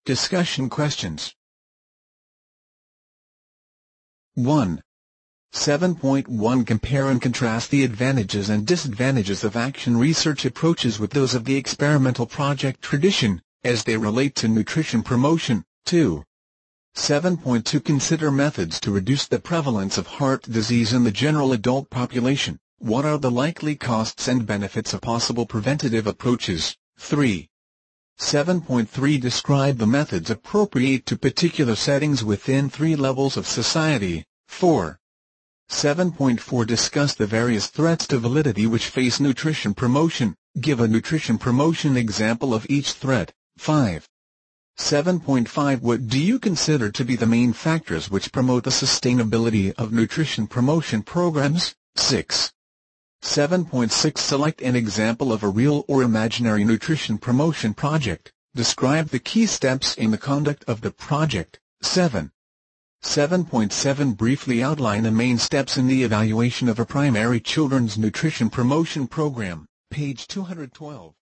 Discussion questions. 1. 7.1 Compare and contrast the advantages and disadvantages of action research approaches with those of the experimental project tradition, as they relate to nutrition promotion. 2. 7.2 Consider methods to reduce the prevalence of heart disease in the general adult population. What are the likely costs and benefits of possible preventative approaches? 3. 7.3 Describe the methods appropriate to particular settings within 3 levels of society. 4. 7.4 Discuss the various threats to validity which face nutrition promotion. Give a nutrition promotion example of each threat. 5. 7.5 What do you consider to be the main factors which promote the sustainability of nutrition promotion programs? 6. 7.6 Select an example of a real or imaginary nutrition promotion project. Describe the key steps in the conduct of the project. 7. 7.7 Briefly outline the main steps in the evaluation of a primary children's nutrition promotion program. Page 212.